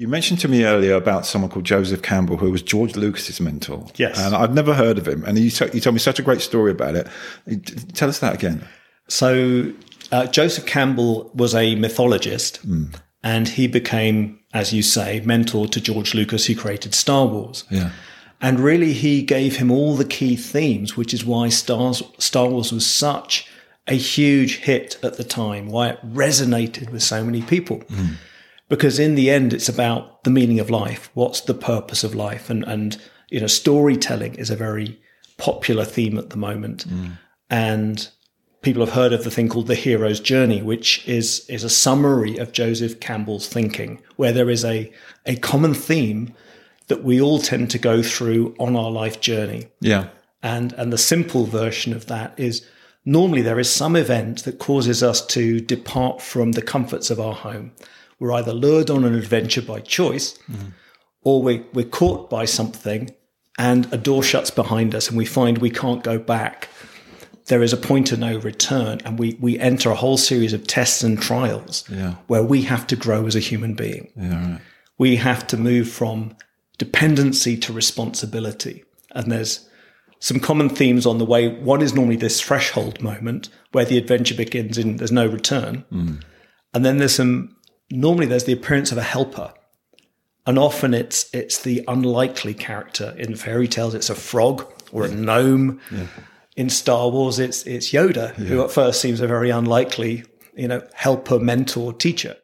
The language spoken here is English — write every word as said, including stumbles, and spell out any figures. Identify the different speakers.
Speaker 1: You mentioned to me earlier about someone called Joseph Campbell, who was George Lucas's mentor.
Speaker 2: Yes.
Speaker 1: And I've never heard of him. And you, t- you told me such a great story about it. Tell us that again.
Speaker 2: So uh, Joseph Campbell was a mythologist, mm. and he became, as you say, mentor to George Lucas, who created Star Wars.
Speaker 1: Yeah.
Speaker 2: And really, he gave him all the key themes, which is why Stars, Star Wars was such a huge hit at the time, why it resonated with so many people. Mm. Because in the end, it's about the meaning of life. What's the purpose of life? And, and you know, storytelling is a very popular theme at the moment. Mm. And people have heard of the thing called the hero's journey, which is, is a summary of Joseph Campbell's thinking, where there is a, a common theme that we all tend to go through on our life journey.
Speaker 1: Yeah.
Speaker 2: And, and the simple version of that is normally there is some event that causes us to depart from the comforts of our home. We're either lured on an adventure by choice, mm. or we, we're caught by something and a door shuts behind us and we find we can't go back. There is a point of no return, and we, we enter a whole series of tests and trials
Speaker 1: yeah.
Speaker 2: where we have to grow as a human being.
Speaker 1: Yeah, right.
Speaker 2: We have to move from dependency to responsibility. And there's some common themes on the way. One is normally this threshold moment where the adventure begins and there's no return. Mm. And then there's some... Normally there's the appearance of a helper, and often it's it's the unlikely character. In fairy tales, it's a frog or a gnome. Yeah. In Star Wars, it's it's Yoda, yeah. who at first seems a very unlikely, you know, helper, mentor, teacher.